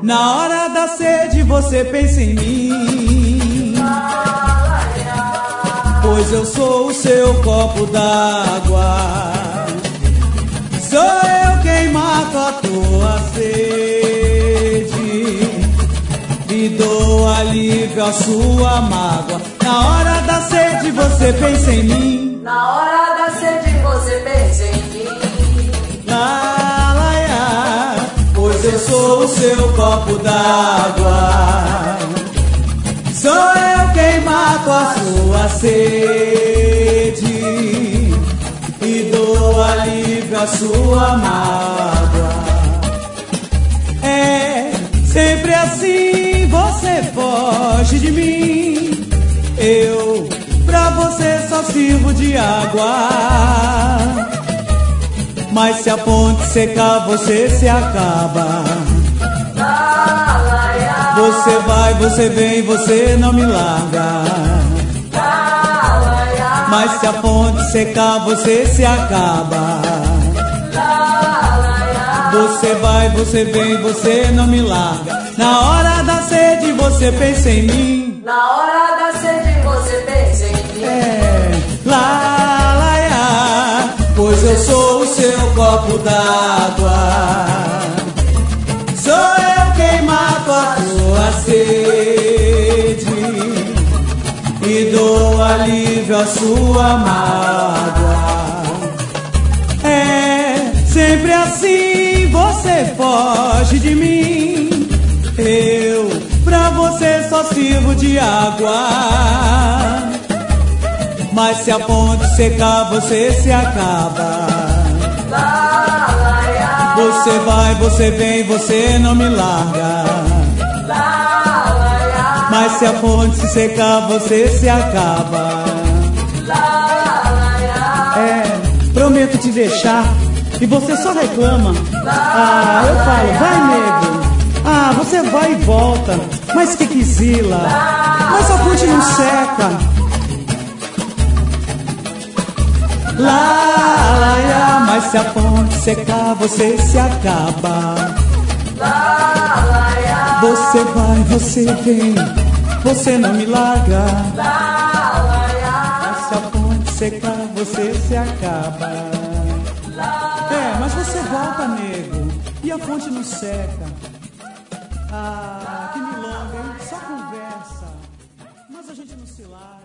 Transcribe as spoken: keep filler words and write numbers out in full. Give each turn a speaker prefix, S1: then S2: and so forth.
S1: Na hora da sede você pensa em mim, pois eu sou o seu copo d'água. Sou eu quem mato a tua sede e dou alívio à sua mágoa. Na hora da sede você pensa em mim,
S2: Na hora da sede você pensa em mim.
S1: lá, lá, lá, pois eu sou o seu copo d'água. Sou eu quem mato a sua sede e dou alívio à sua mágoa. É sempre assim, você foge de mim. Eu pra você só sirvo de água. Mas se a ponte secar, você se acaba. Você vai, você vem, você não me larga. Mas se a ponte secar, você se acaba. Você vai, você vem, você não me larga. Na hora da sede você pensa em mim.
S2: Na hora da sede você pensa em mim.
S1: É, lá, lá, lá, pois eu sou o seu copo d'água. Sou eu quem mato a tua sede e dou alívio à sua mágoa. É sempre assim, você foge de mim. Eu pra você só sirvo de água. Mas se a ponte secar, você se acaba. Você vai, você vem, você não me larga. Mas se a ponte se secar, você se acaba. É, prometo te deixar e você só reclama. Ah, eu falo, vai nego. Ah, você vai e volta. Mas que quisila. Mas a ponte não seca. Lá, lá, lá, mas se a ponte secar, você se acaba. Você vai, você vem, você não me larga. Mas se a ponte secar, você se acaba. É, mas você volta, nego, e a ponte não seca. Ah, que milonga, hein? Só conversa, mas a gente não se larga.